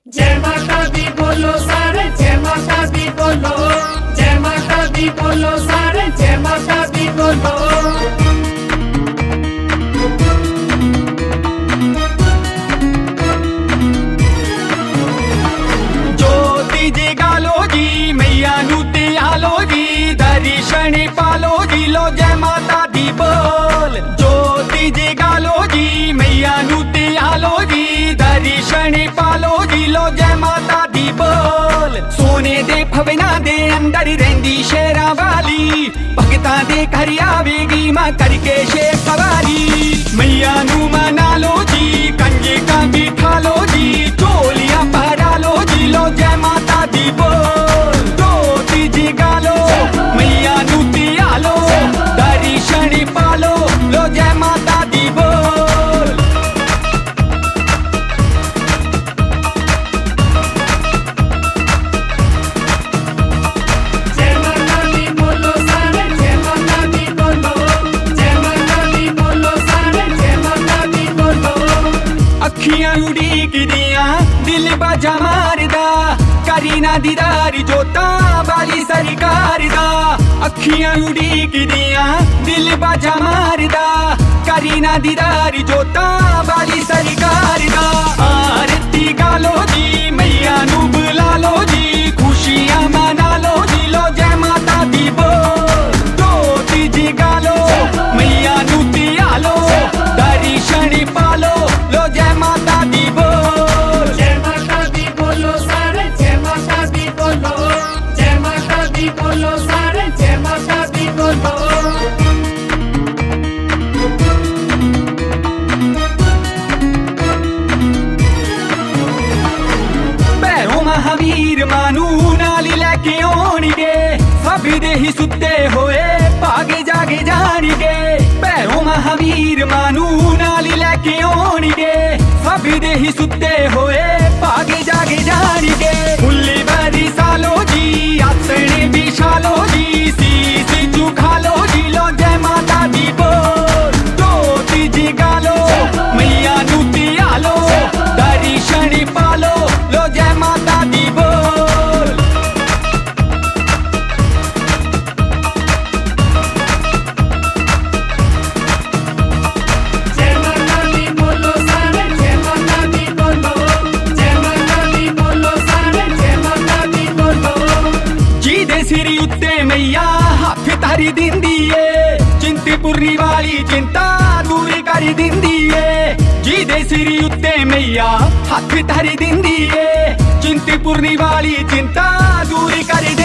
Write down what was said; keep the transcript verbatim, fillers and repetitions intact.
जय माता दी बोलो सारे, जय माता दी बोलो, जय माता दी बोलो सारे, जय माता दी बोलो। ज्योति जगालो जी, मैया नू ते आलो जी, दर्शन पालो जी, लो जय माता दी बोल। ज्योति जगालो जी, मैया नू ते आलो जी, दर्शन पालो जी, लो जय माता दी बोल। सोने दे भवना दे अंदर रहिंदी शेरां वाली, भगतां दे घर आवेगी मां करके शेर सवारी। मैया नू मना लो जी, कंजका बिठा लो जी, चोलियां पहरा लो जी, लो जय माता दी बोल। ज्योति जगालो, मैया नू ते आलो, दर्शन पालो, लो जय माता दी बोल। अखियां उड़ीक दियां दिल बाजा मारदा, करी ना दीदार जोता बाली सरकार दा। अखियां उड़ीक दियां दिल बाजा मारदा, करी ना दीदार जोता बाली सरकार दा। आरती गालो जी, मैया नू बुला लो जी, खुशियां मना लो जी, लो जय माता दी बोल। ज्योति जगालो, मैया नू ते आलो, दर्शन पालो, लो जय माता दी बोल। जय माता दी बोलो सारे, जय माता दी बोलो, जय माता दी बोलो सारे, जय माता दी बोलो। भैरो महावीर मानू नाल लैके आउणगे, सब दे ही सुत्ते होए भागे जागे जाणगे। भैरो महावीर मानू नाल लैके आउणगे, सब दे ही सुत्ते होए भागे जागे जाणगे। फुल्ली बरी सालो जी, आसने बिछालो जी, सीस झुका लो जी, लो जय माता दी बोल। ज्योति जगालो, मैया नू ते आलो, दर्शन पालो, लो जय माता दी बोल। जय माता दी बोलो सारे, जय माता दी बोलो, जय माता दी बोलो सारे, जय माता दी बोलो। जी दे सिर उत्ते मैया हथ तारी दिंदी ए, चिंतपुरनी वाली चिंता दूर कर दिंदी ए। जी दे सिर उत्ते मैया हथ तारी दिंदी ए, चिंतपुरनी वाली चिंता दूर कर